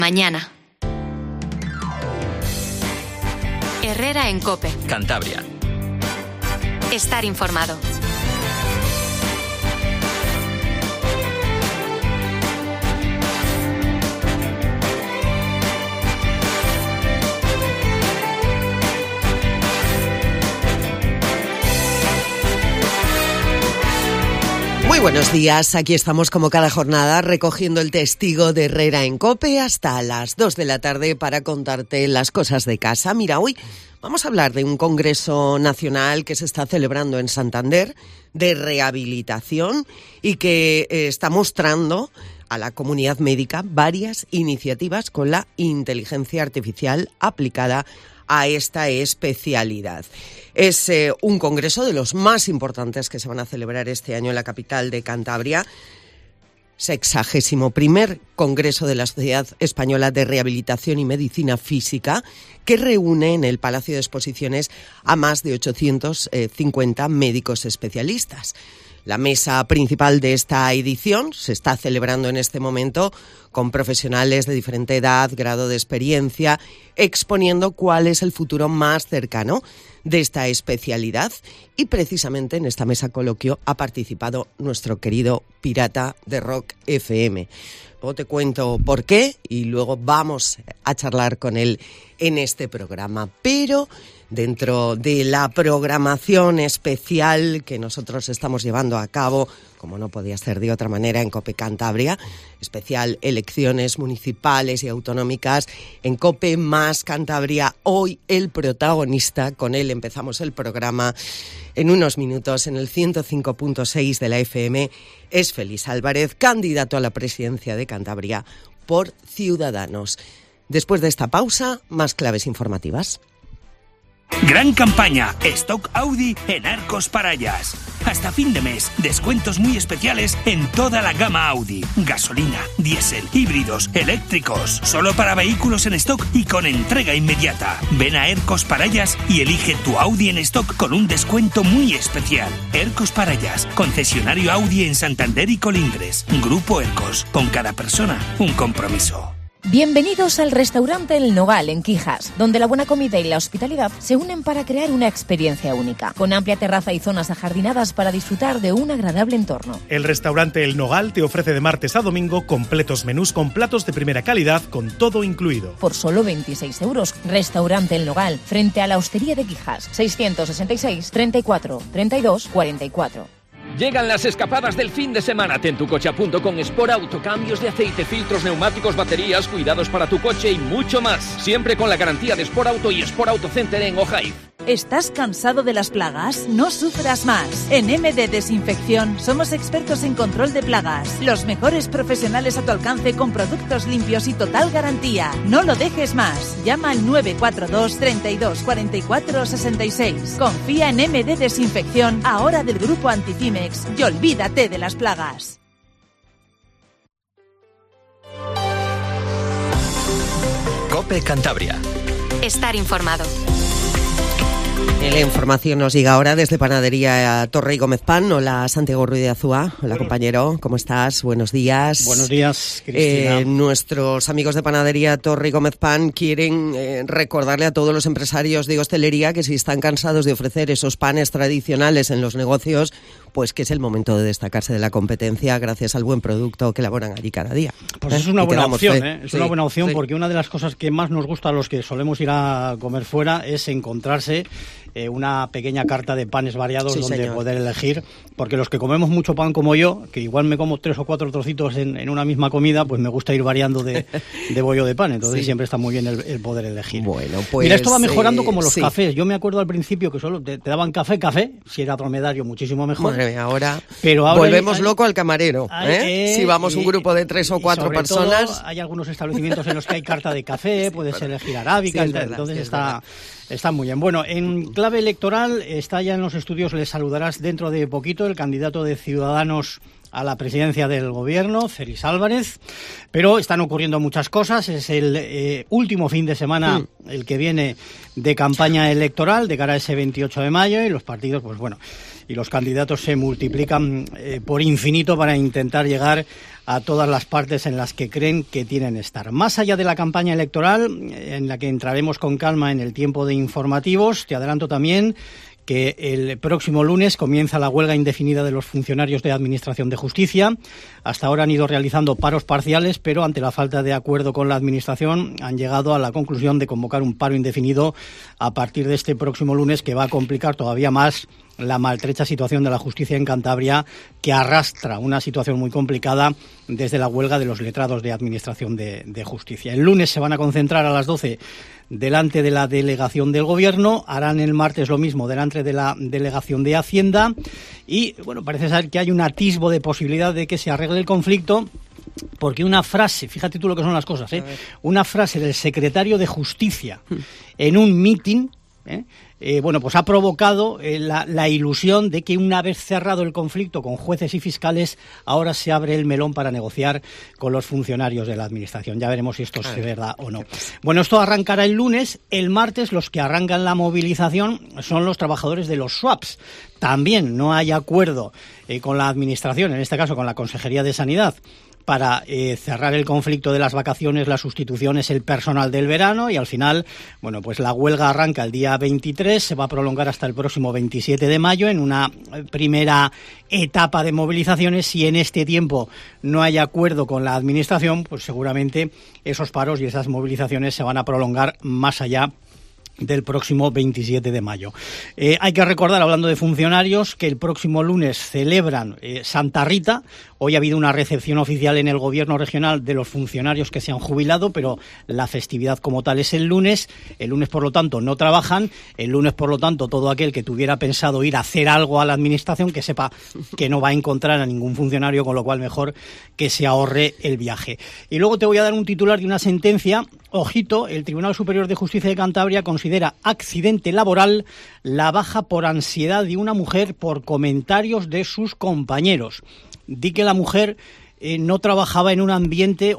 Mañana. Herrera en COPE. Cantabria. Estar informado. Muy buenos días, aquí estamos como cada jornada recogiendo el testigo de Herrera en COPE hasta las 2 de la tarde para contarte las cosas de casa. Mira, hoy vamos a hablar de un congreso nacional que se está celebrando en Santander de rehabilitación y que está mostrando a la comunidad médica varias iniciativas con la inteligencia artificial aplicada a esta especialidad. Es un congreso de los más importantes que se van a celebrar este año en la capital de Cantabria. 61º Congreso de la Sociedad Española de Rehabilitación y Medicina Física, que reúne en el Palacio de Exposiciones a más de 850 médicos especialistas. La mesa principal de esta edición se está celebrando en este momento con profesionales de diferente edad, grado de experiencia, exponiendo cuál es el futuro más cercano de esta especialidad. Y precisamente en esta mesa coloquio ha participado nuestro querido pirata de Rock FM. Luego te cuento por qué y luego vamos a charlar con él en este programa. Pero dentro de la programación especial que nosotros estamos llevando a cabo, como no podía ser de otra manera, en COPE Cantabria, especial elecciones municipales y autonómicas, en COPE más Cantabria, hoy el protagonista, con él empezamos el programa en unos minutos en el 105.6 de la FM, es Félix Álvarez, candidato a la presidencia de Cantabria por Ciudadanos. Después de esta pausa, más claves informativas. Gran campaña, Stock Audi en Arcos Parayas. Hasta fin de mes, descuentos muy especiales en toda la gama Audi. Gasolina, diésel, híbridos, eléctricos. Solo para vehículos en stock y con entrega inmediata. Ven a Arcos Parayas y elige tu Audi en stock con un descuento muy especial. Arcos Parayas, concesionario Audi en Santander y Colindres. Grupo Arcos, con cada persona un compromiso. Bienvenidos al restaurante El Nogal en Quijas, donde la buena comida y la hospitalidad se unen para crear una experiencia única, con amplia terraza y zonas ajardinadas para disfrutar de un agradable entorno. El restaurante El Nogal te ofrece de martes a domingo completos menús con platos de primera calidad, con todo incluido. Por solo 26 euros, restaurante El Nogal, frente a la Hostería de Quijas, 666 34 32 44. Llegan las escapadas del fin de semana. Ten tu coche a punto con Sport Auto. Cambios de aceite, filtros, neumáticos, baterías, cuidados para tu coche y mucho más. Siempre con la garantía de Sport Auto y Sport Auto Center en Ojaiz. ¿Estás cansado de las plagas? No sufras más. En MD Desinfección somos expertos en control de plagas. Los mejores profesionales a tu alcance con productos limpios y total garantía. No lo dejes más. Llama al 942 32 44 66. Confía en MD Desinfección, ahora del grupo Antifimex, y olvídate de las plagas. COPE Cantabria. Estar informado. La información nos llega ahora desde Panadería Torre y Gómez Pan. Hola, Santiago Ruiz de Azúa. Hola, compañero. ¿Cómo estás? Buenos días. Buenos días, Cristina. Nuestros amigos de Panadería Torre y Gómez Pan quieren recordarle a todos los empresarios de hostelería que si están cansados de ofrecer esos panes tradicionales en los negocios, pues que es el momento de destacarse de la competencia gracias al buen producto que elaboran allí cada día. Pues es una buena opción, Es una buena opción porque una de las cosas que más nos gusta a los que solemos ir a comer fuera es encontrarse una pequeña carta de panes variados donde señor. Poder elegir, porque los que comemos mucho pan como yo, que igual me como 3 o 4 trocitos en una misma comida, pues me gusta ir variando de bollo de pan, entonces siempre está muy bien el poder elegir. Bueno, pues, mira, esto va mejorando como los cafés. Yo me acuerdo al principio que solo te daban café, si era dromedario muchísimo mejor. Madre mía, ahora volvemos loco al camarero, si vamos un grupo de 3 o 4 personas. Todo, hay algunos establecimientos en los que hay carta de café, puedes elegir arábica, entonces está muy bien. Bueno, en clave electoral está ya en los estudios, les saludarás dentro de poquito el candidato de Ciudadanos a la presidencia del gobierno, Ceris Álvarez, pero están ocurriendo muchas cosas. Es el último fin de semana, el que viene, de campaña electoral de cara a ese 28 de mayo, y los partidos, pues bueno, y los candidatos se multiplican por infinito para intentar llegar a todas las partes en las que creen que tienen que estar. Más allá de la campaña electoral, en la que entraremos con calma en el tiempo de informativos, te adelanto también que el próximo lunes comienza la huelga indefinida de los funcionarios de Administración de Justicia. Hasta ahora han ido realizando paros parciales, pero ante la falta de acuerdo con la Administración han llegado a la conclusión de convocar un paro indefinido a partir de este próximo lunes, que va a complicar todavía más la maltrecha situación de la justicia en Cantabria, que arrastra una situación muy complicada desde la huelga de los letrados de Administración de Justicia. El lunes se van a concentrar a las 12 delante de la delegación del Gobierno, harán el martes lo mismo delante de la delegación de Hacienda y, bueno, parece ser que hay un atisbo de posibilidad de que se arregle el conflicto, porque una frase, fíjate tú lo que son las cosas, una frase del secretario de Justicia en un mitin, pues ha provocado la ilusión de que, una vez cerrado el conflicto con jueces y fiscales, ahora se abre el melón para negociar con los funcionarios de la Administración. Ya veremos si esto es verdad o no. Bueno, esto arrancará el lunes. El martes los que arrancan la movilización son los trabajadores de los SWAPs. También no hay acuerdo con la Administración, en este caso con la Consejería de Sanidad, para cerrar el conflicto de las vacaciones, las sustituciones, el personal del verano, y al final, bueno, pues la huelga arranca el día 23, se va a prolongar hasta el próximo 27 de mayo en una primera etapa de movilizaciones. Si en este tiempo no hay acuerdo con la Administración, pues seguramente esos paros y esas movilizaciones se van a prolongar más allá del próximo 27 de mayo. Hay que recordar, hablando de funcionarios, que el próximo lunes celebran Santa Rita. Hoy ha habido una recepción oficial en el Gobierno regional de los funcionarios que se han jubilado, pero la festividad como tal es el lunes. El lunes, por lo tanto, no trabajan. El lunes, por lo tanto, todo aquel que tuviera pensado ir a hacer algo a la Administración, que sepa que no va a encontrar a ningún funcionario, con lo cual mejor que se ahorre el viaje. Y luego te voy a dar un titular de una sentencia. Ojito, el Tribunal Superior de Justicia de Cantabria considera accidente laboral la baja por ansiedad de una mujer por comentarios de sus compañeros. Di que la mujer no trabajaba en un ambiente,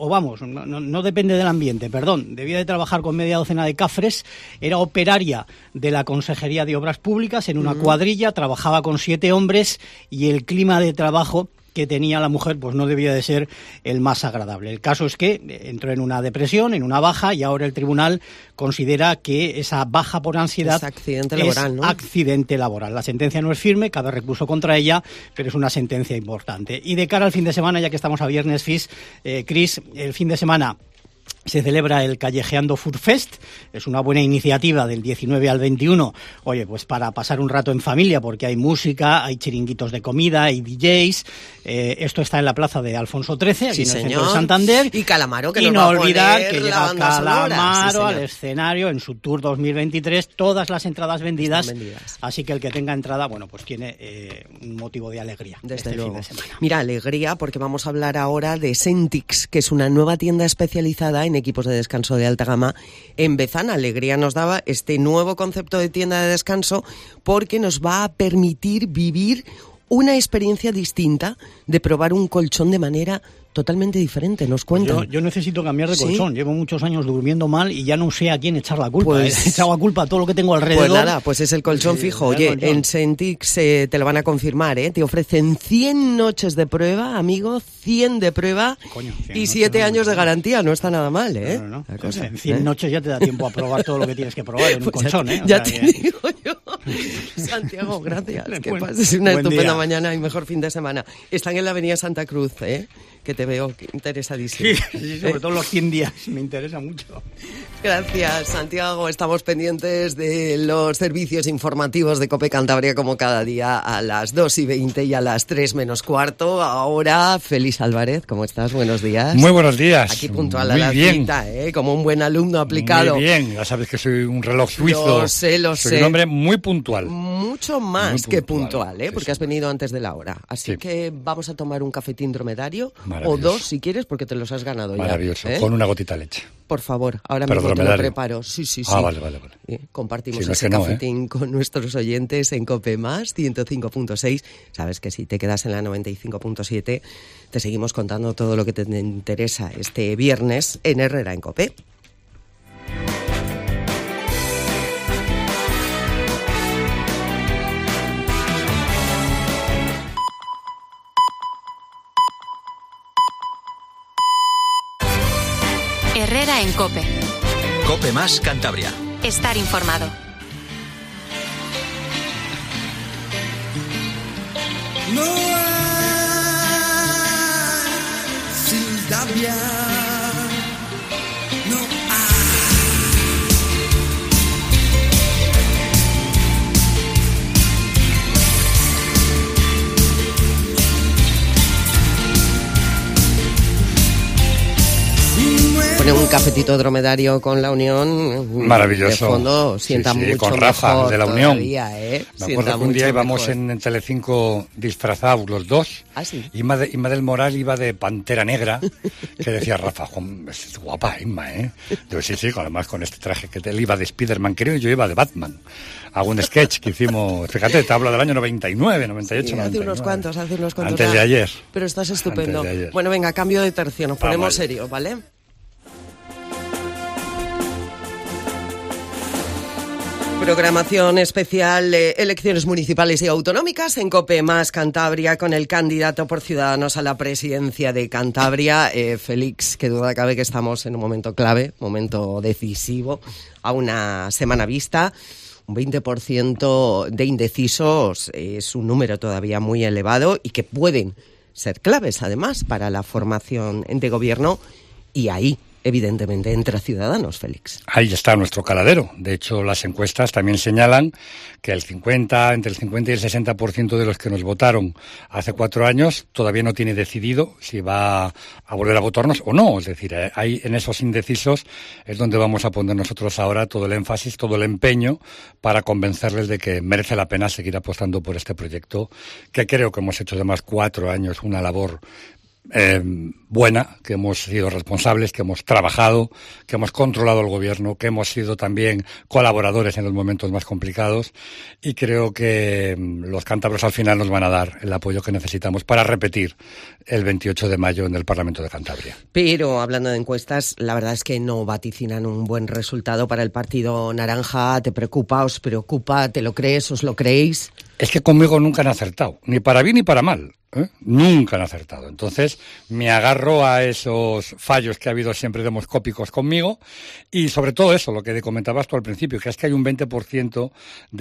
no depende del ambiente, debía de trabajar con media docena de cafres, era operaria de la Consejería de Obras Públicas en una cuadrilla, trabajaba con 7 hombres y el clima de trabajo que tenía la mujer pues no debía de ser el más agradable. El caso es que entró en una depresión, en una baja, y ahora el tribunal considera que esa baja por ansiedad es accidente laboral, ¿no? Accidente laboral. La sentencia no es firme, cabe recurso contra ella, pero es una sentencia importante. Y de cara al fin de semana, ya que estamos a viernes, Cris, el fin de semana se celebra el Callejeando Food Fest. Es una buena iniciativa del 19 al 21, pues para pasar un rato en familia, porque hay música, hay chiringuitos de comida, hay DJs. Esto está en la plaza de Alfonso XIII, aquí en el centro de Santander. Y Calamaro, que y nos no va a olvidar poner que la llega banda Calamaro sonora. al escenario en su Tour 2023. Todas las entradas vendidas. Así que el que tenga entrada, pues tiene un motivo de alegría. Desde luego. Fin de semana. Mira, alegría, porque vamos a hablar ahora de Sentix, que es una nueva tienda especializada en equipos de descanso de alta gama en Bezana. Alegría nos daba este nuevo concepto de tienda de descanso, porque nos va a permitir vivir una experiencia distinta de probar un colchón de manera totalmente diferente. Nos cuentan. Yo necesito cambiar de colchón. ¿Sí? Llevo muchos años durmiendo mal y ya no sé a quién echar la culpa. He echado la culpa a todo lo que tengo alrededor. Pues nada, pues es el colchón fijo. Oye, en Sentix te lo van a confirmar, ¿eh? Te ofrecen 100 noches de prueba, amigo, 100 de prueba. Coño, y 7 años de garantía. No está nada mal, ¿eh? No. En 100 noches ya te da tiempo a probar todo lo que tienes que probar en un colchón, ¿eh? Ya te digo yo. Santiago, gracias. Que pases una estupenda mañana y mejor fin de semana. Están en la avenida Santa Cruz, ¿eh? Que te veo interesadísimo. Sí, sobre todo los 100 días, me interesa mucho. Gracias, Santiago. Estamos pendientes de los servicios informativos de COPE Cantabria, como cada día, a las 2:20 y a las 3 menos cuarto. Ahora, Félix Álvarez, ¿cómo estás? Buenos días. Muy buenos días. Aquí puntual a la cita, como un buen alumno aplicado. Muy bien, ya sabes que soy un reloj suizo. Lo sé. Soy un hombre muy puntual. Mucho más que puntual, porque has venido antes de la hora. Así que vamos a tomar un cafetín dromedario, o 2 si quieres, porque te los has ganado. Maravilloso, ya. con una gotita de leche. por favor. Ahora mismo te lo preparo. Sí. Vale. Compartimos ese cafetín con nuestros oyentes en COPE+, 105.6. Sabes que si te quedas en la 95.7, te seguimos contando todo lo que te interesa este viernes en Herrera en COPE. Herrera en COPE. COPE más Cantabria. Estar informado. No hay Sildavia. No Pone un cafetito dromedario con la Unión. Maravilloso. De fondo sienta mucho con Rafa, mejor de la Unión. Todavía, Me acuerdo que un día íbamos en Telecinco disfrazados los dos. ¿Ah, sí? Inma del Moral iba de Pantera Negra, que decía Rafa, es guapa Inma, ¿eh? Yo sí, además con este traje que él iba de Spiderman, creo, y yo iba de Batman. Hago un sketch que hicimos, fíjate, te hablo del año 99, 98, sí, 99. Hace unos cuantos. Antes de ayer. Pero estás estupendo. Bueno, venga, cambio de tercio, nos ponemos serios, ¿vale? Programación especial, elecciones municipales y autonómicas en COPE más Cantabria con el candidato por Ciudadanos a la presidencia de Cantabria, Félix, que duda cabe que estamos en un momento clave, momento decisivo, a una semana vista. Un 20% de indecisos es un número todavía muy elevado y que pueden ser claves, además, para la formación de gobierno. Y ahí, evidentemente, entra Ciudadanos, Félix. Ahí está nuestro caladero. De hecho, las encuestas también señalan que entre el 50 y el 60% de los que nos votaron hace 4 años todavía no tiene decidido si va a volver a votarnos o no. Es decir, ahí en esos indecisos es donde vamos a poner nosotros ahora todo el énfasis, todo el empeño para convencerles de que merece la pena seguir apostando por este proyecto, que creo que hemos hecho además 4 años una labor buena, que hemos sido responsables, que hemos trabajado, que hemos controlado el gobierno, que hemos sido también colaboradores en los momentos más complicados, y creo que los cántabros al final nos van a dar el apoyo que necesitamos para repetir el 28 de mayo en el Parlamento de Cantabria. Pero hablando de encuestas, la verdad es que no vaticinan un buen resultado para el Partido Naranja. ¿Te preocupa, os preocupa, te lo crees, os lo creéis? Es que conmigo nunca han acertado, ni para bien ni para mal. Nunca han acertado. Entonces me agarro a esos fallos que ha habido siempre demoscópicos conmigo, y sobre todo eso, lo que comentabas tú al principio, que es que hay un 20%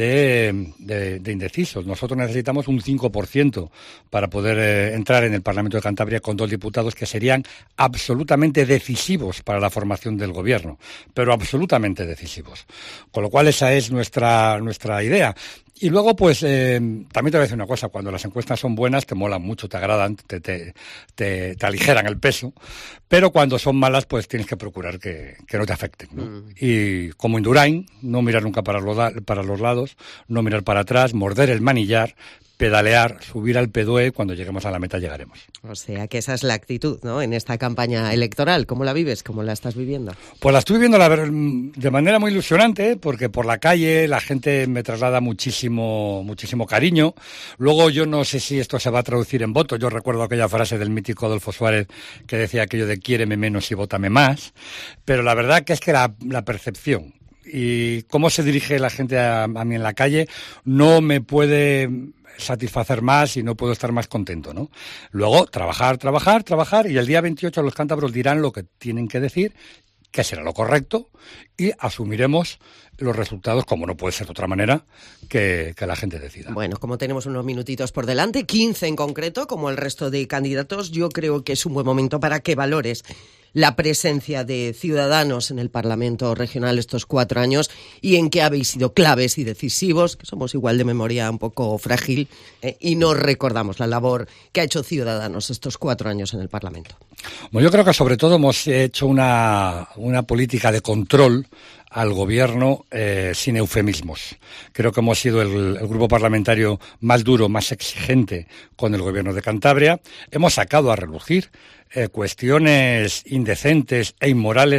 de indecisos. Nosotros necesitamos un 5% para poder entrar en el Parlamento de Cantabria con 2 diputados que serían absolutamente decisivos para la formación del gobierno, pero absolutamente decisivos. Con lo cual esa es nuestra idea. Y luego, pues, también te voy a decir una cosa, cuando las encuestas son buenas, te molan mucho, te agradan, te aligeran el peso, pero cuando son malas, pues tienes que procurar que no te afecten, ¿no? Y como Indurain, no mirar nunca para los lados, no mirar para atrás, morder el manillar, pedalear, subir al PDOE, cuando lleguemos a la meta llegaremos. O sea, que esa es la actitud, ¿no?, en esta campaña electoral. ¿Cómo la vives? ¿Cómo la estás viviendo? Pues la estoy viviendo de manera muy ilusionante, porque por la calle la gente me traslada muchísimo cariño. Luego yo no sé si esto se va a traducir en votos. Yo recuerdo aquella frase del mítico Adolfo Suárez que decía aquello de quiéreme menos y vótame más. Pero la verdad que es que la percepción y cómo se dirige la gente a mí en la calle no me puede satisfacer más y no puedo estar más contento, ¿no? Luego, trabajar, y el día 28 los cántabros dirán lo que tienen que decir, que será lo correcto, y asumiremos los resultados, como no puede ser de otra manera, que la gente decida. Bueno, como tenemos unos minutitos por delante, 15 en concreto, como el resto de candidatos, yo creo que es un buen momento para que valores la presencia de Ciudadanos en el Parlamento Regional estos 4 años y en qué habéis sido claves y decisivos, que somos igual de memoria un poco frágil, y no recordamos la labor que ha hecho Ciudadanos estos 4 años en el Parlamento. Bueno, yo creo que sobre todo hemos hecho una política de control al gobierno sin eufemismos. Creo que hemos sido el grupo parlamentario más duro, más exigente con el gobierno de Cantabria. Hemos sacado a relucir cuestiones indecentes e inmorales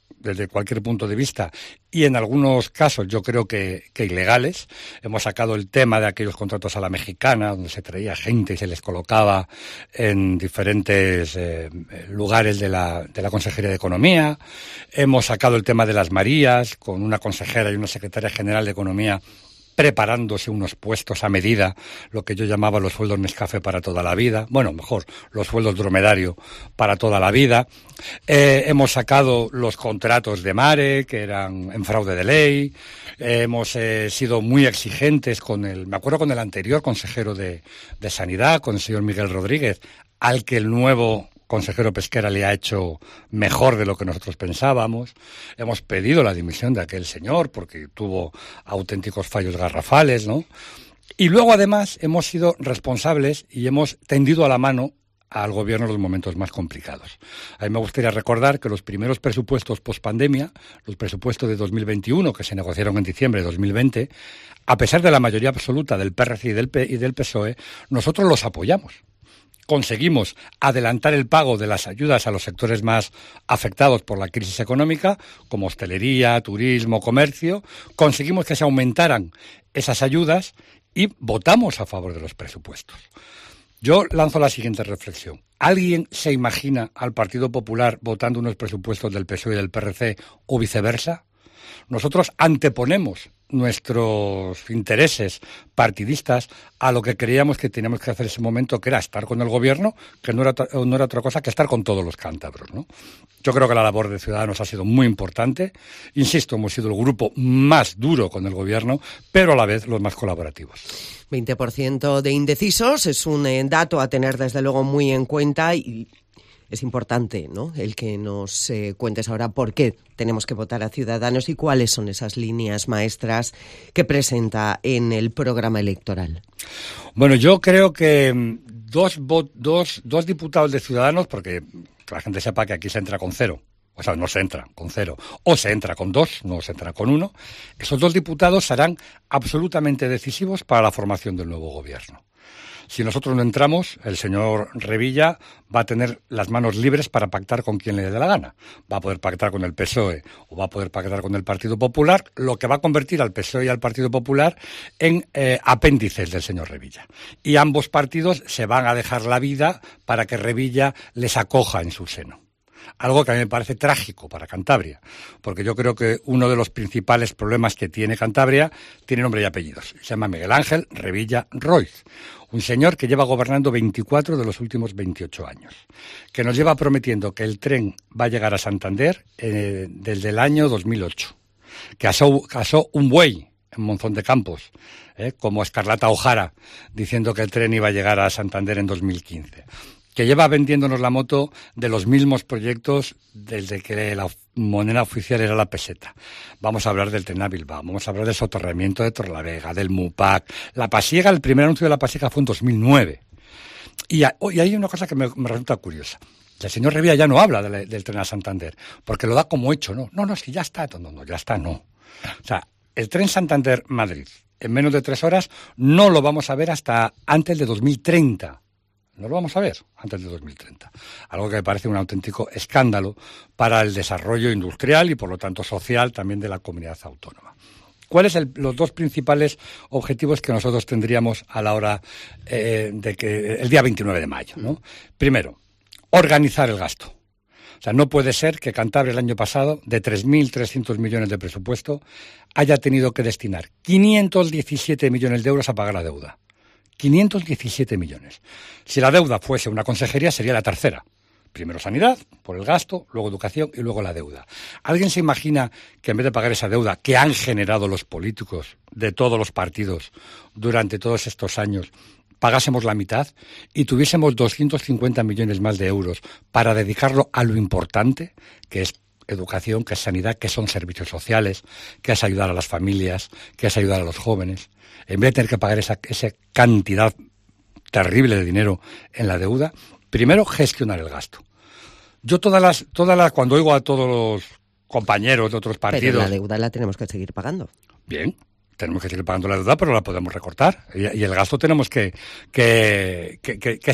desde cualquier punto de vista, y en algunos casos yo creo que ilegales. Hemos sacado el tema de aquellos contratos a la mexicana, donde se traía gente y se les colocaba en diferentes lugares de la Consejería de Economía. Hemos sacado el tema de las Marías, con una consejera y una secretaria general de Economía preparándose unos puestos a medida, lo que yo llamaba los sueldos Nescafé para toda la vida, bueno, mejor, los sueldos dromedario para toda la vida. Hemos sacado los contratos de Mare, que eran en fraude de ley. Hemos sido muy exigentes me acuerdo con el anterior consejero de Sanidad, con el señor Miguel Rodríguez, al que el nuevo consejero Pesquera le ha hecho mejor de lo que nosotros pensábamos. Hemos pedido la dimisión de aquel señor porque tuvo auténticos fallos garrafales, ¿no? Y luego, además, hemos sido responsables y hemos tendido a la mano al gobierno en los momentos más complicados. A mí me gustaría recordar que los primeros presupuestos pospandemia, los presupuestos de 2021, que se negociaron en diciembre de 2020, a pesar de la mayoría absoluta del PRC y del PSOE, nosotros los apoyamos. Conseguimos adelantar el pago de las ayudas a los sectores más afectados por la crisis económica, como hostelería, turismo, comercio. Conseguimos que se aumentaran esas ayudas y votamos a favor de los presupuestos. Yo lanzo la siguiente reflexión. ¿Alguien se imagina al Partido Popular votando unos presupuestos del PSOE y del PRC o viceversa? Nosotros anteponemos nuestros intereses partidistas a lo que creíamos que teníamos que hacer en ese momento, que era estar con el gobierno, que no era otra cosa que estar con todos los cántabros, ¿no? Yo creo que la labor de Ciudadanos ha sido muy importante. Insisto, hemos sido el grupo más duro con el gobierno, pero a la vez los más colaborativos. 20% de indecisos es un dato a tener desde luego muy en cuenta y es importante, ¿no?, el que nos cuentes ahora por qué tenemos que votar a Ciudadanos y cuáles son esas líneas maestras que presenta en el programa electoral. Bueno, yo creo que dos diputados de Ciudadanos, porque que la gente sepa que aquí se entra con 0. O sea, no se entra con 0. O se entra con 2, no se entra con 1. Esos 2 diputados serán absolutamente decisivos para la formación del nuevo gobierno. Si nosotros no entramos, el señor Revilla va a tener las manos libres para pactar con quien le dé la gana. Va a poder pactar con el PSOE o va a poder pactar con el Partido Popular, lo que va a convertir al PSOE y al Partido Popular en apéndices del señor Revilla. Y ambos partidos se van a dejar la vida para que Revilla les acoja en su seno. Algo que a mí me parece trágico para Cantabria, porque yo creo que uno de los principales problemas que tiene Cantabria tiene nombre y apellidos. Se llama Miguel Ángel Revilla Roiz, un señor que lleva gobernando 24 de los últimos 28 años, que nos lleva prometiendo que el tren va a llegar a Santander desde el año 2008, que asó un buey en Monzón de Campos, como Escarlata O'Hara, diciendo que el tren iba a llegar a Santander en 2015. Que lleva vendiéndonos la moto de los mismos proyectos desde que la moneda oficial era la peseta. Vamos a hablar del tren a Bilbao, vamos a hablar del soterramiento de Torlavega, del MUPAC. La Pasiega, el primer anuncio de la Pasiega fue en 2009. Y hay una cosa que me resulta curiosa. El señor Revilla ya no habla del tren a Santander, porque lo da como hecho, ¿no? No, es que ya está. No, ya está, no. O sea, el tren Santander-Madrid, en menos de 3 horas, no lo vamos a ver hasta antes de 2030. No lo vamos a ver antes de 2030. Algo que me parece un auténtico escándalo para el desarrollo industrial y, por lo tanto, social también de la comunidad autónoma. ¿Cuáles los 2 principales objetivos que nosotros tendríamos a la hora de que el día 29 de mayo, ¿no? Primero, organizar el gasto. O sea, no puede ser que Cantabria el año pasado, de 3.300 millones de presupuesto, haya tenido que destinar 517 millones de euros a pagar la deuda. 517 millones. Si la deuda fuese una consejería, sería la tercera. Primero sanidad, por el gasto, luego educación y luego la deuda. ¿Alguien se imagina que en vez de pagar esa deuda que han generado los políticos de todos los partidos durante todos estos años, pagásemos la mitad y tuviésemos 250 millones más de euros para dedicarlo a lo importante, que es educación, que es sanidad, que son servicios sociales, que es ayudar a las familias, que es ayudar a los jóvenes? En vez de tener que pagar esa cantidad terrible de dinero en la deuda, primero gestionar el gasto. Yo cuando oigo a todos los compañeros de otros partidos... Pero la deuda la tenemos que seguir pagando. Bien, tenemos que seguir pagando la deuda, pero la podemos recortar. Y el gasto tenemos que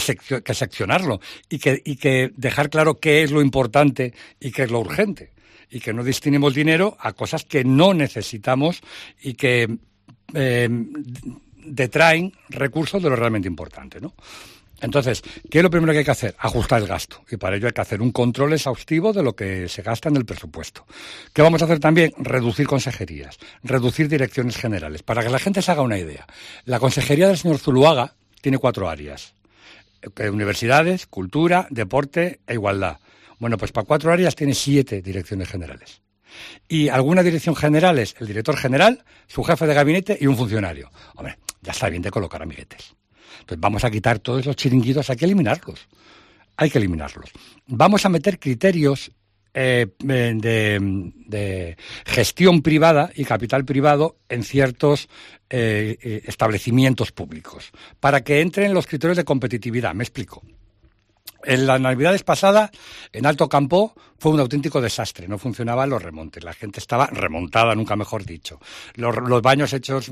seccionarlo y que dejar claro qué es lo importante y qué es lo urgente. y que no destinemos dinero a cosas que no necesitamos y que detraen recursos de lo realmente importante, ¿no? Entonces, ¿qué es lo primero que hay que hacer? Ajustar el gasto. Y para ello hay que hacer un control exhaustivo de lo que se gasta en el presupuesto. ¿Qué vamos a hacer también? Reducir consejerías, reducir direcciones generales. Para que la gente se haga una idea, la consejería del señor Zuluaga tiene 4 áreas. Universidades, cultura, deporte e igualdad. Bueno, pues para 4 áreas tiene 7 direcciones generales. Y algunas direcciones generales, el director general, su jefe de gabinete y un funcionario. Hombre, ya está bien de colocar amiguetes. Entonces vamos a quitar todos los chiringuitos, hay que eliminarlos. Vamos a meter criterios de gestión privada y capital privado en ciertos establecimientos públicos, para que entren los criterios de competitividad. Me explico. En las Navidades pasadas, en Alto Campo, fue un auténtico desastre. No funcionaban los remontes. La gente estaba remontada, nunca mejor dicho. Los baños hechos,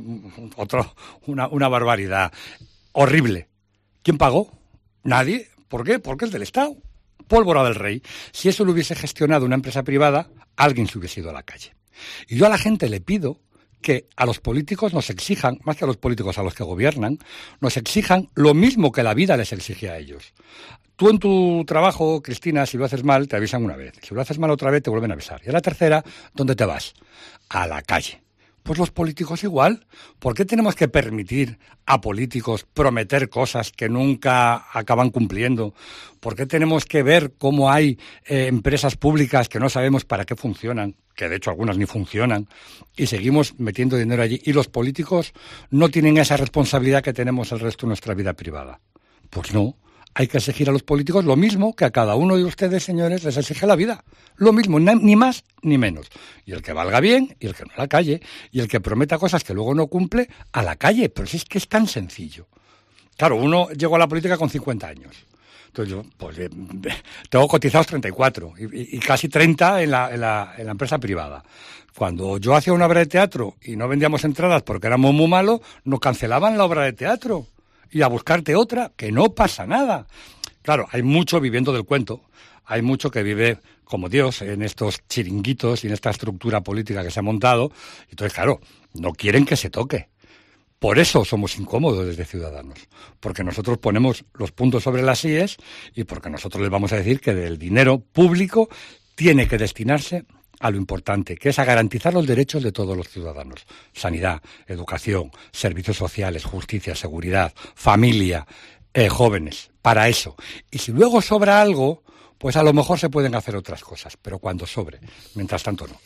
una barbaridad. Horrible. ¿Quién pagó? Nadie. ¿Por qué? Porque es del Estado. Pólvora del rey. Si eso lo hubiese gestionado una empresa privada, alguien se hubiese ido a la calle. Y yo a la gente le pido que a los políticos nos exijan, más que a los políticos a los que gobiernan, nos exijan lo mismo que la vida les exige a ellos. Tú en tu trabajo, Cristina, si lo haces mal, te avisan una vez. Si lo haces mal otra vez, te vuelven a avisar. Y a la tercera, ¿dónde te vas? A la calle. Pues los políticos igual. ¿Por qué tenemos que permitir a políticos prometer cosas que nunca acaban cumpliendo? ¿Por qué tenemos que ver cómo hay empresas públicas que no sabemos para qué funcionan, que de hecho algunas ni funcionan, y seguimos metiendo dinero allí? Y los políticos no tienen esa responsabilidad que tenemos el resto de nuestra vida privada. Pues no. Hay que exigir a los políticos lo mismo que a cada uno de ustedes, señores, les exige la vida. Lo mismo, ni más ni menos. Y el que valga bien, y el que no a la calle, y el que prometa cosas que luego no cumple, a la calle. Pero si es que es tan sencillo. Claro, uno llegó a la política con 50 años. Entonces yo, pues, tengo cotizados 34 y casi 30 en la empresa privada. Cuando yo hacía una obra de teatro y no vendíamos entradas porque éramos muy malos, nos cancelaban la obra de teatro. Y a buscarte otra, que no pasa nada. Claro, hay mucho viviendo del cuento, hay mucho que vive como Dios en estos chiringuitos y en esta estructura política que se ha montado. Entonces, claro, no quieren que se toque. Por eso somos incómodos desde Ciudadanos, porque nosotros ponemos los puntos sobre las íes y porque nosotros les vamos a decir que del dinero público tiene que destinarse a lo importante, que es a garantizar los derechos de todos los ciudadanos. Sanidad, educación, servicios sociales, justicia, seguridad, familia, jóvenes, para eso. Y si luego sobra algo, pues a lo mejor se pueden hacer otras cosas, pero cuando sobre, mientras tanto no.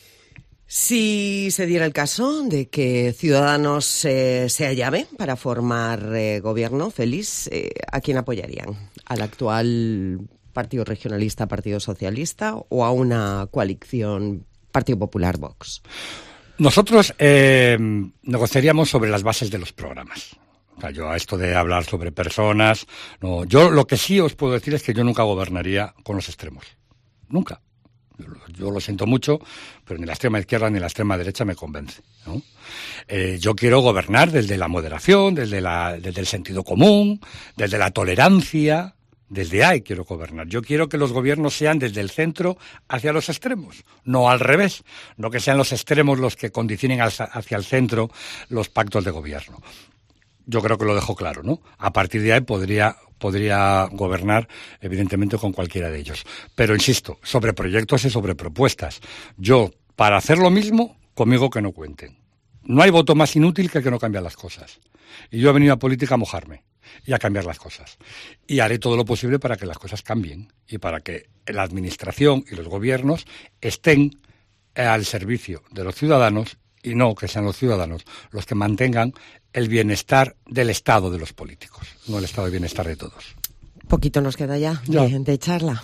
Si se diera el caso de que Ciudadanos sea llave para formar gobierno, Félix, ¿a quién apoyarían? ¿Al actual Partido Regionalista, Partido Socialista o a una coalición Partido Popular, Vox? Nosotros negociaríamos sobre las bases de los programas. O sea, yo a esto de hablar sobre personas, no. Yo lo que sí os puedo decir es que yo nunca gobernaría con los extremos. Nunca. Yo lo siento mucho, pero ni la extrema izquierda ni la extrema derecha me convence, ¿no? Yo quiero gobernar desde la moderación, desde el sentido común, desde la tolerancia. Desde ahí quiero gobernar. Yo quiero que los gobiernos sean desde el centro hacia los extremos, no al revés. No que sean los extremos los que condicionen hacia el centro los pactos de gobierno. Yo creo que lo dejo claro, ¿no? A partir de ahí podría gobernar, evidentemente, con cualquiera de ellos. Pero, insisto, sobre proyectos y sobre propuestas. Yo, para hacer lo mismo, conmigo que no cuenten. No hay voto más inútil que el que no cambia las cosas. Y yo he venido a política a mojarme y a cambiar las cosas. Y haré todo lo posible para que las cosas cambien y para que la administración y los gobiernos estén al servicio de los ciudadanos y no que sean los ciudadanos los que mantengan el bienestar del Estado de los políticos, no el estado de bienestar de todos. Poquito nos queda ya. De charla.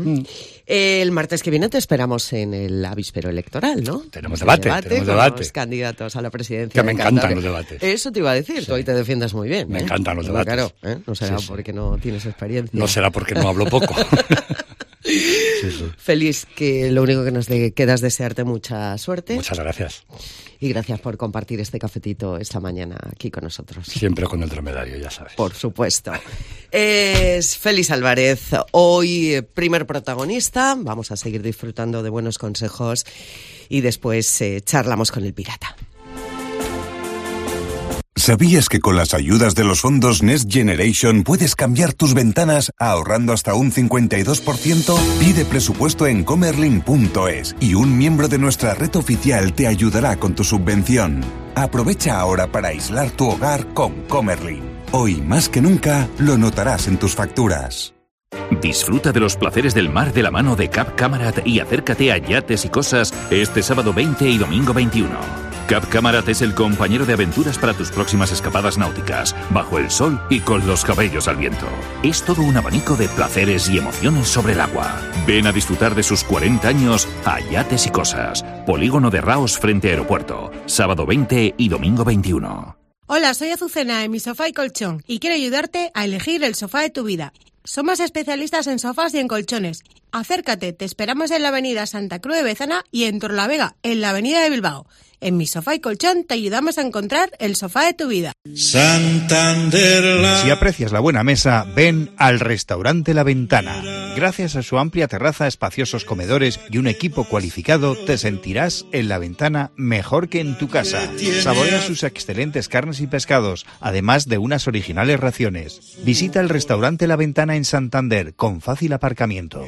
El martes que viene te esperamos en el avispero electoral, ¿no? Tenemos debate. Con los candidatos a la presidencia. Que me encantan los debates. Eso te iba a decir, sí. Tú hoy te defiendes muy bien. Me encantan los debates. Claro, no será porque no tienes experiencia. No será porque no hablo poco. Sí. Feliz, que lo único que nos queda es desearte mucha suerte. Muchas gracias. Y gracias por compartir este cafetito esta mañana aquí con nosotros. Siempre con el dromedario, ya sabes. Por supuesto. Es Félix Álvarez, hoy primer protagonista. Vamos a seguir disfrutando de buenos consejos y después charlamos con el pirata. ¿Sabías que con las ayudas de los fondos Next Generation puedes cambiar tus ventanas ahorrando hasta un 52%? Pide presupuesto en comerlin.es y un miembro de nuestra red oficial te ayudará con tu subvención. Aprovecha ahora para aislar tu hogar con Comerlin. Hoy más que nunca lo notarás en tus facturas. Disfruta de los placeres del mar de la mano de Cap Camarat y acércate a Yates y Cosas este sábado 20 y domingo 21. Cap Camarat es el compañero de aventuras para tus próximas escapadas náuticas, bajo el sol y con los cabellos al viento. Es todo un abanico de placeres y emociones sobre el agua. Ven a disfrutar de sus 40 años a Yates y Cosas, Polígono de Raos frente a Aeropuerto, sábado 20 y domingo 21. Hola, soy Azucena de Mi Sofá y Colchón y quiero ayudarte a elegir el sofá de tu vida. Somos especialistas en sofás y en colchones. Acércate, te esperamos en la avenida Santa Cruz de Bezana y en Torlavega, en la avenida de Bilbao. En Mi Sofá y Colchón te ayudamos a encontrar el sofá de tu vida. Santander. Si aprecias la buena mesa, ven al restaurante La Ventana. Gracias a su amplia terraza, espaciosos comedores y un equipo cualificado, te sentirás en La Ventana mejor que en tu casa. Saborea sus excelentes carnes y pescados, además de unas originales raciones. Visita el restaurante La Ventana en Santander, con fácil aparcamiento.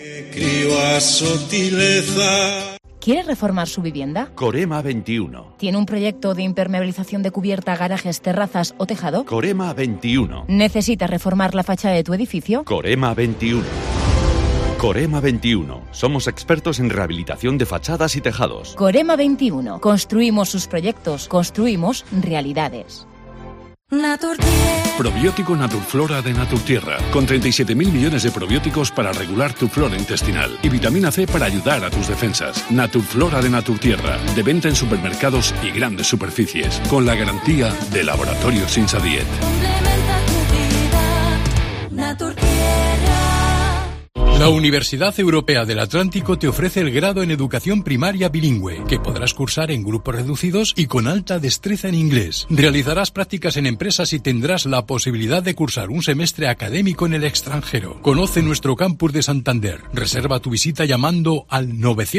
¿Quiere reformar su vivienda? Corema 21. ¿Tiene un proyecto de impermeabilización de cubierta, garajes, terrazas o tejado? Corema 21. ¿Necesita reformar la fachada de tu edificio? Corema 21. Corema 21. Somos expertos en rehabilitación de fachadas y tejados. Corema 21. Construimos sus proyectos, construimos realidades. Probiótico Naturflora de Naturtierra, con 37.000 millones de probióticos para regular tu flora intestinal y vitamina C para ayudar a tus defensas. Naturflora de Naturtierra, de venta en supermercados y grandes superficies, con la garantía de Laboratorios Insadiet. La Universidad Europea del Atlántico te ofrece el grado en Educación Primaria Bilingüe, que podrás cursar en grupos reducidos y con alta destreza en inglés. Realizarás prácticas en empresas y tendrás la posibilidad de cursar un semestre académico en el extranjero. Conoce nuestro campus de Santander. Reserva tu visita llamando al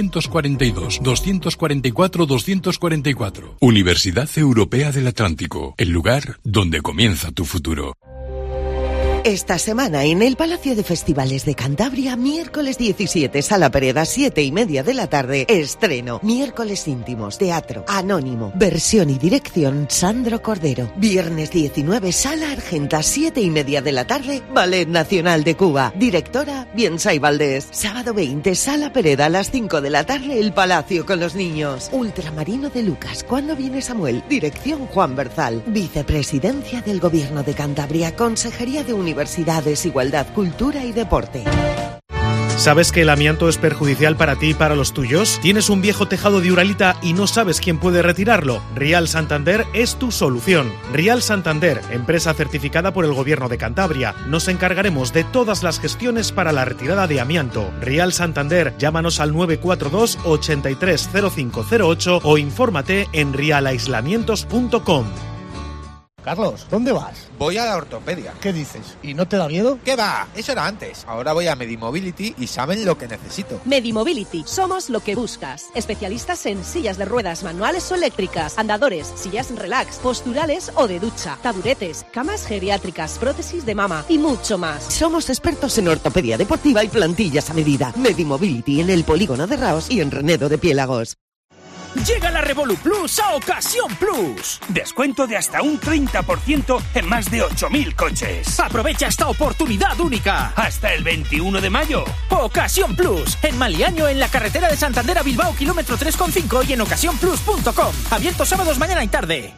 942-244-244. Universidad Europea del Atlántico, el lugar donde comienza tu futuro. Esta semana en el Palacio de Festivales de Cantabria, miércoles 17, Sala Pereda, 7:30 de la tarde, estreno. Miércoles íntimos, teatro, anónimo, versión y dirección, Sandro Cordero. Viernes 19, Sala Argenta, 7:30 de la tarde, Ballet Nacional de Cuba. Directora, Biensay Valdés. Sábado 20, Sala Pereda, a las 5 de la tarde, El Palacio con los niños. Ultramarino de Lucas, ¿Cuándo viene Samuel? Dirección, Juan Berzal. Vicepresidencia del Gobierno de Cantabria, Consejería de Universidades, Igualdad, Cultura y Deporte. ¿Sabes que el amianto es perjudicial para ti y para los tuyos? ¿Tienes un viejo tejado de Uralita y no sabes quién puede retirarlo? Rial Santander es tu solución. Rial Santander, empresa certificada por el Gobierno de Cantabria. Nos encargaremos de todas las gestiones para la retirada de amianto. Rial Santander, llámanos al 942 830508 o infórmate en rialaislamientos.com. Carlos, ¿dónde vas? Voy a la ortopedia. ¿Qué dices? ¿Y no te da miedo? ¿Qué va? Eso era antes. Ahora voy a Medimobility y saben lo que necesito. Medimobility. Somos lo que buscas. Especialistas en sillas de ruedas manuales o eléctricas, andadores, sillas relax, posturales o de ducha, taburetes, camas geriátricas, prótesis de mama y mucho más. Somos expertos en ortopedia deportiva y plantillas a medida. Medimobility en el Polígono de Raos y en Renedo de Piélagos. Llega la Revolu Plus a Ocasión Plus. Descuento de hasta un 30% en más de 8.000 coches. Aprovecha esta oportunidad única. Hasta el 21 de mayo. Ocasión Plus. En Maliaño, en la carretera de Santander a Bilbao, kilómetro 3,5 y en ocasiónplus.com. Abierto sábados, mañana y tarde.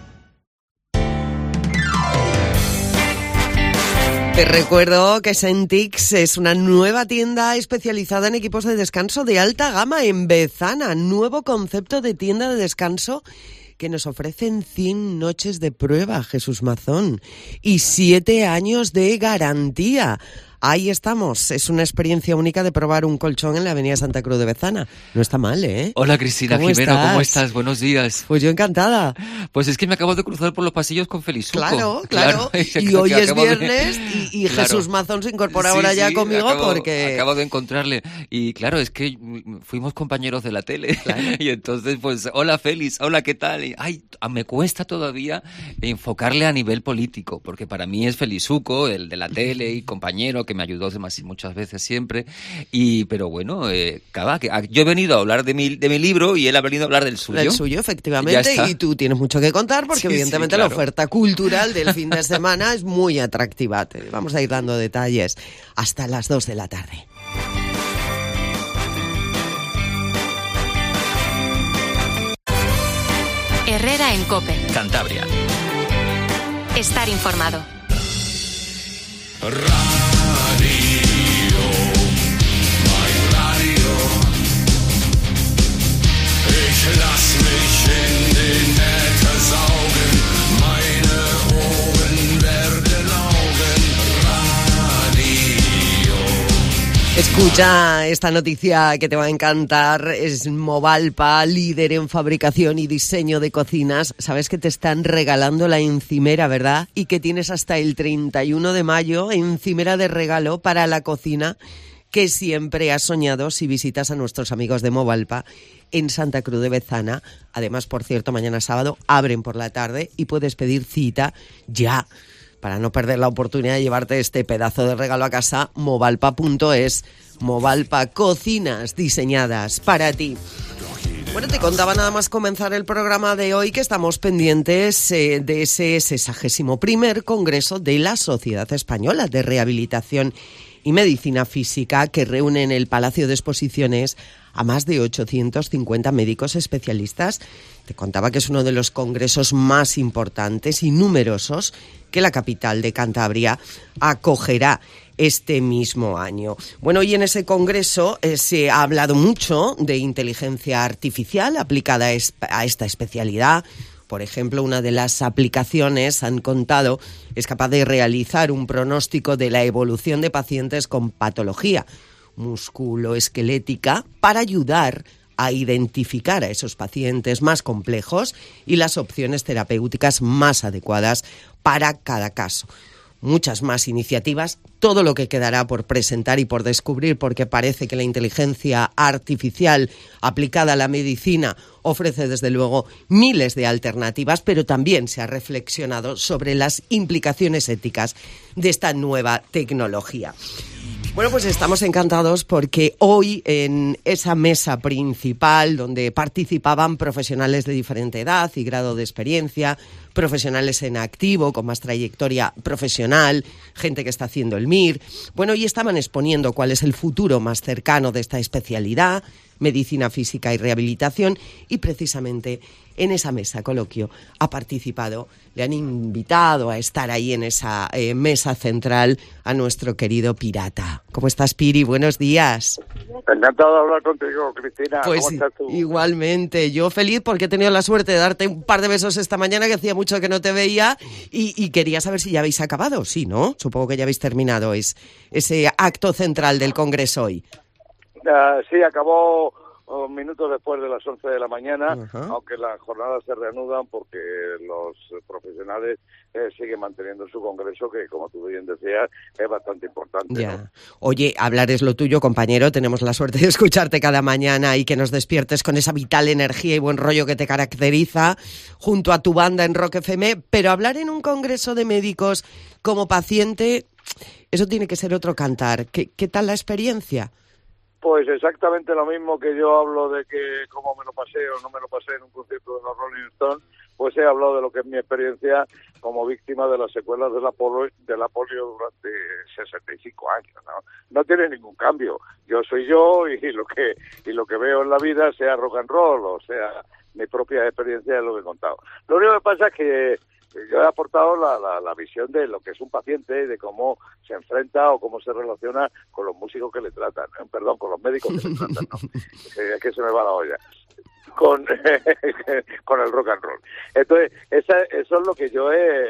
Te recuerdo que Sentix es una nueva tienda especializada en equipos de descanso de alta gama en Bezana. Nuevo concepto de tienda de descanso que nos ofrecen 100 noches de prueba, Jesús Mazón, y 7 años de garantía. Ahí estamos. Es una experiencia única de probar un colchón en la avenida Santa Cruz de Bezana. No está mal, ¿eh? Hola, Cristina Jimeno, ¿cómo estás? Buenos días. Pues yo encantada. Pues es que me acabo de cruzar por los pasillos con Felizuco. Claro. Y hoy es viernes y claro. Jesús Mazón se incorpora ahora ya conmigo porque... Acabo de encontrarle. Y claro, es que fuimos compañeros de la tele. Claro. Y entonces, pues, hola Félix, hola, ¿qué tal? Y, me cuesta todavía enfocarle a nivel político, porque para mí es Felizuco, el de la tele y compañero que me ayudó muchas veces siempre, pero bueno, yo he venido a hablar de mi libro y él ha venido a hablar del suyo. Del suyo, efectivamente, y tú tienes mucho que contar porque evidentemente claro. La oferta cultural del fin de semana es muy atractiva. Vamos a ir dando detalles hasta las 2 de la tarde. Herrera en COPE. Cantabria. Estar informado. Ich lass mich in den Äther saugen, meine Ohren werden Augen, Radio. Escucha esta noticia que te va a encantar. Es Movalpa, líder en fabricación y diseño de cocinas. Sabes que te están regalando la encimera, ¿verdad? Y que tienes hasta el 31 de mayo encimera de regalo para la cocina que siempre has soñado si visitas a nuestros amigos de Movalpa en Santa Cruz de Bezana. Además, por cierto, mañana sábado abren por la tarde y puedes pedir cita ya para no perder la oportunidad de llevarte este pedazo de regalo a casa. Movalpa.es. Movalpa, cocinas diseñadas para ti. Bueno, te contaba nada más comenzar el programa de hoy que estamos pendientes de ese 61º Congreso de la Sociedad Española de Rehabilitación y Medicina Física, que reúne en el Palacio de Exposiciones a más de 850 médicos especialistas. Te contaba que es uno de los congresos más importantes y numerosos que la capital de Cantabria acogerá este mismo año. Bueno, y en ese congreso se ha hablado mucho de inteligencia artificial aplicada a esta especialidad. Por ejemplo, una de las aplicaciones, han contado, es capaz de realizar un pronóstico de la evolución de pacientes con patología musculoesquelética para ayudar a identificar a esos pacientes más complejos y las opciones terapéuticas más adecuadas para cada caso. Muchas más iniciativas, todo lo que quedará por presentar y por descubrir, porque parece que la inteligencia artificial aplicada a la medicina ofrece desde luego miles de alternativas, pero también se ha reflexionado sobre las implicaciones éticas de esta nueva tecnología. Bueno, pues estamos encantados porque hoy en esa mesa principal donde participaban profesionales de diferente edad y grado de experiencia, profesionales en activo con más trayectoria profesional, gente que está haciendo el MIR, bueno, y estaban exponiendo cuál es el futuro más cercano de esta especialidad, medicina física y rehabilitación, y precisamente en esa mesa coloquio ha participado, le han invitado a estar ahí en esa mesa central a nuestro querido Pirata. ¿Cómo estás, Piri? Buenos días. Encantado de hablar contigo, Cristina. Pues ¿cómo estás tú? Igualmente, yo feliz porque he tenido la suerte de darte un par de besos esta mañana, que hacía mucho que no te veía, y quería saber si ya habéis acabado. Sí, ¿no? Supongo que ya habéis terminado ese acto central del Congreso hoy. Sí, acabó minutos después de las 11 de la mañana, Ajá. Aunque las jornadas se reanudan porque los profesionales siguen manteniendo su congreso, que como tú bien decías, es bastante importante. Ya. ¿no? Oye, hablar es lo tuyo, compañero. Tenemos la suerte de escucharte cada mañana y que nos despiertes con esa vital energía y buen rollo que te caracteriza junto a tu banda en Rock FM, pero hablar en un congreso de médicos como paciente, eso tiene que ser otro cantar. ¿Qué tal la experiencia? Pues exactamente lo mismo que yo hablo de que cómo me lo pasé o no me lo pasé en un concierto de los Rolling Stones, pues he hablado de lo que es mi experiencia como víctima de las secuelas de la polio durante 65 años, ¿no? No tiene ningún cambio. Yo soy yo y lo que veo en la vida, sea rock and roll o sea mi propia experiencia, es lo que he contado. Lo único que pasa es que yo he aportado la visión de lo que es un paciente, de cómo se enfrenta o cómo se relaciona con los músicos que le tratan, perdón, con los médicos que le tratan, ¿no? Es que se me va la olla. Con el rock and roll. Entonces, eso es lo que yo he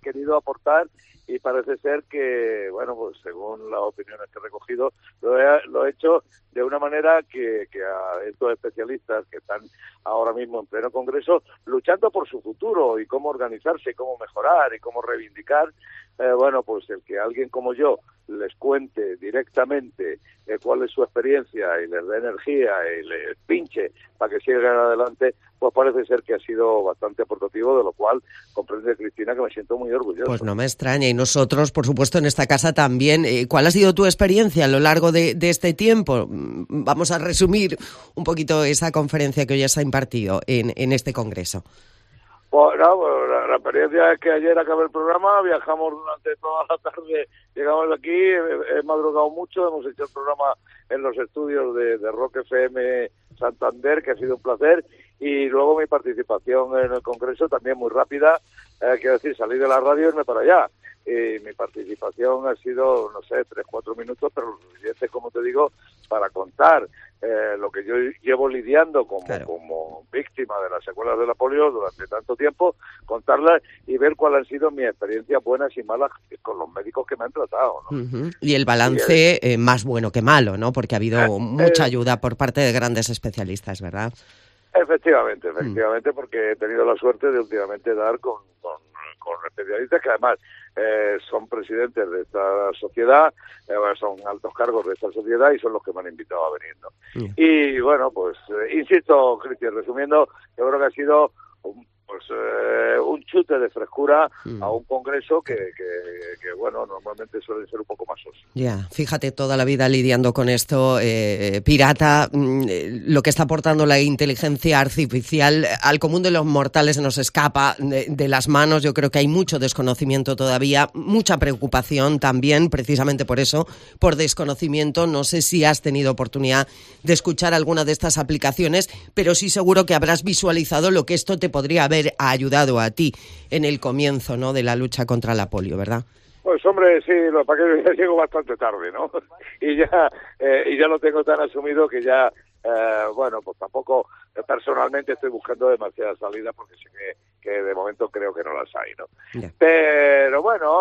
querido aportar, y parece ser que, bueno, pues según las opiniones que he recogido, lo he hecho de una manera que a estos especialistas que están ahora mismo en pleno congreso luchando por su futuro y cómo organizarse, cómo mejorar y cómo reivindicar, bueno, pues el que alguien como yo les cuente directamente cuál es su experiencia y les dé energía y les pinche para que sigan adelante, pues parece ser que ha sido bastante aportativo, de lo cual comprende, Cristina, que me siento muy orgulloso. Pues no me extraña, y nosotros, por supuesto, en esta casa también. ¿Cuál ha sido tu experiencia a lo largo de este tiempo? Vamos a resumir un poquito esa conferencia que hoy has impartido en este congreso. Bueno, la experiencia es que ayer acabé el programa, viajamos durante toda la tarde, llegamos aquí, he madrugado mucho, hemos hecho el programa en los estudios de Rock FM Santander, que ha sido un placer, y luego mi participación en el congreso también muy rápida, quiero decir, salí de la radio y irme para allá. Mi participación ha sido, no sé, 3-4 minutos, pero lo suficiente, como te digo, para contar lo que yo llevo lidiando como víctima de las secuelas de la polio durante tanto tiempo, contarlas y ver cuáles han sido mis experiencias buenas y malas con los médicos que me han tratado, ¿no? Uh-huh. Y el balance más bueno que malo, ¿no? Porque ha habido mucha ayuda por parte de grandes especialistas, ¿verdad? Efectivamente, porque he tenido la suerte de últimamente dar con especialistas que además son presidentes de esta sociedad, son altos cargos de esta sociedad y son los que me han invitado a venir, ¿no? Y bueno, pues insisto, Cristian, resumiendo, yo creo que ha sido un chute de frescura a un congreso que bueno, normalmente suele ser un poco más soso. Ya, fíjate, toda la vida lidiando con esto, pirata, lo que está aportando la inteligencia artificial al común de los mortales se nos escapa de las manos. Yo creo que hay mucho desconocimiento todavía, mucha preocupación también, precisamente por eso, por desconocimiento. No sé si has tenido oportunidad de escuchar alguna de estas aplicaciones, pero sí seguro que habrás visualizado lo que esto te podría haber ayudado a ti en el comienzo, ¿no?, de la lucha contra la polio, ¿verdad? Pues hombre, sí, lo que pasa es que ya llego bastante tarde, ¿no? Y ya lo tengo tan asumido que ya, bueno, pues tampoco personalmente estoy buscando demasiadas salidas porque sé que de momento creo que no las hay, ¿no? Yeah. Pero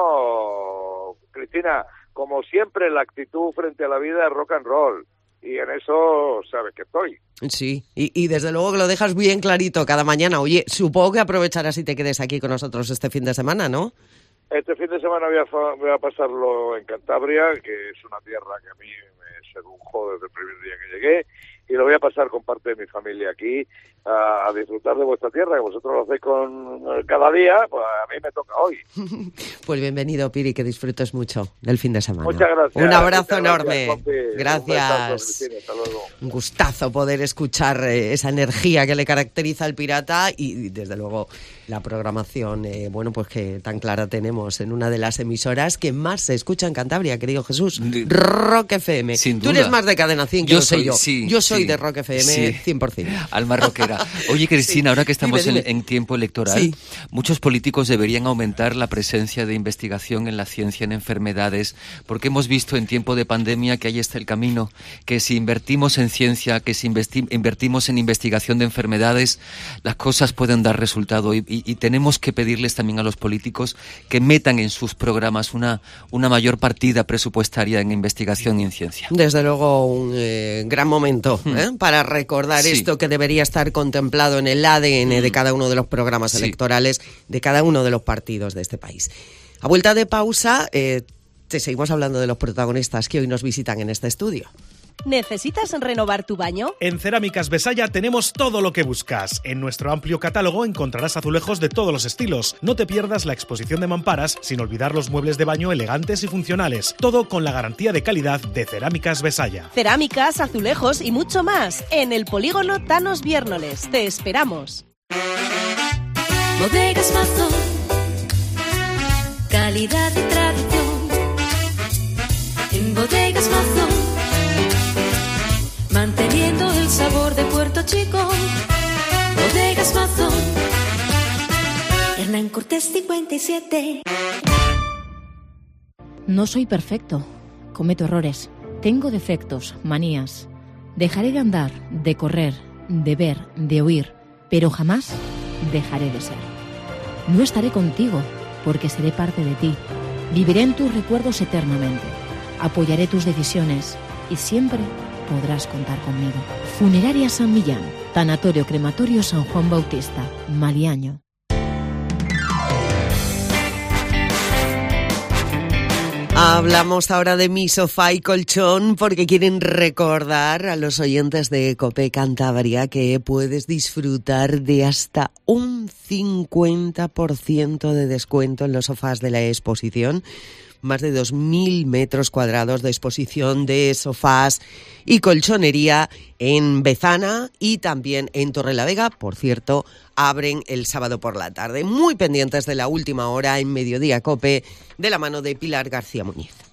bueno, Cristina, como siempre, la actitud frente a la vida es rock and roll. Y en eso sabes que estoy. Sí, y desde luego que lo dejas bien clarito cada mañana. Oye, supongo que aprovecharás y te quedes aquí con nosotros este fin de semana, ¿no? Este fin de semana voy a pasarlo en Cantabria, que es una tierra que a mí me sedujo desde el primer día que llegué, y lo voy a pasar con parte de mi familia aquí, a disfrutar de vuestra tierra, que vosotros lo hacéis cada día, pues a mí me toca hoy. Pues bienvenido, Piri, que disfrutes mucho del fin de semana. Muchas gracias. Un abrazo enorme. Gracias. Hasta luego. Un gustazo poder escuchar esa energía que le caracteriza al pirata y, desde luego, la programación, bueno, pues que tan clara tenemos en una de las emisoras que más se escucha en Cantabria, querido Jesús, Rock FM. Sin duda. Tú eres más de Cadena 100 que yo soy yo. Sí, yo soy de Rock FM 100%. Alma rockera. Oye, Cristina, ahora que estamos en tiempo electoral, muchos políticos deberían aumentar la presencia de investigación en la ciencia, en enfermedades, porque hemos visto en tiempo de pandemia que ahí está el camino, que si invertimos en ciencia, que si invertimos en investigación de enfermedades, las cosas pueden dar resultado y tenemos que pedirles también a los políticos que metan en sus programas una mayor partida presupuestaria en investigación y en ciencia. Desde luego un gran momento para recordar esto que debería estar contemplado en el ADN de cada uno de los programas electorales de cada uno de los partidos de este país. A vuelta de pausa, te seguimos hablando de los protagonistas que hoy nos visitan en este estudio. ¿Necesitas renovar tu baño? En Cerámicas Besaya tenemos todo lo que buscas. En nuestro amplio catálogo encontrarás azulejos de todos los estilos. No te pierdas la exposición de mamparas, sin olvidar los muebles de baño elegantes y funcionales. Todo con la garantía de calidad de Cerámicas Besaya. Cerámicas, azulejos y mucho más. En el polígono Thanos Viérnoles. Te esperamos. Bodegas Mazón. Calidad y tradición. En Bodegas Mazón. Manteniendo el sabor de Puerto Chico. Bodegas Mazón. Hernán Cortés 57. No soy perfecto. Cometo errores. Tengo defectos, manías. Dejaré de andar, de correr, de ver, de oír, pero jamás dejaré de ser. No estaré contigo, porque seré parte de ti. Viviré en tus recuerdos eternamente. Apoyaré tus decisiones y siempre podrás contar conmigo. Funeraria San Millán, Tanatorio Crematorio San Juan Bautista, Maliaño. Hablamos ahora de Mi Sofá y Colchón porque quieren recordar a los oyentes de COPE Cantabria que puedes disfrutar de hasta un 50% de descuento en los sofás de la exposición. Más de 2.000 metros cuadrados de exposición de sofás y colchonería en Bezana y también en Torrelavega. Por cierto, abren el sábado por la tarde. Muy pendientes de la última hora en Mediodía COPE, de la mano de Pilar García Muñiz.